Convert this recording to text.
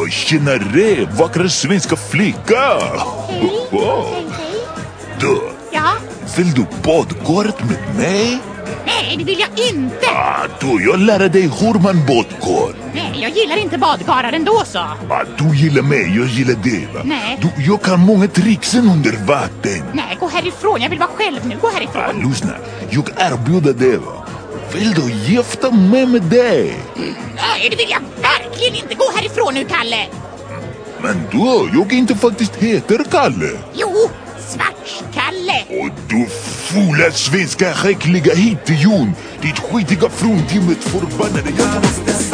Tjenare, vackra svenska flicka. Hej. Hej. Du, Ja? vill du badkaret med mig? Nej, det vill jag inte. Då jag lär dig hur man badkar. Nej, jag gillar inte badkarar ändå så. Du gillar mig, jag gillar dig, va? Nej. Jag kan många tricksen under vatten. Nej, gå härifrån. Jag vill vara själv nu. Gå härifrån. Lyssna, jag erbjuder dig, va? Vill du gifta mig med dig? Nej, det vill jag verkligen inte. Gå härifrån nu, Kalle. Men du, jag inte faktiskt heter Kalle. Jo, Svartskalle. Och du fula svenska skickliga hittejon. Ditt skitiga fruntimmet förbannade. Jag måste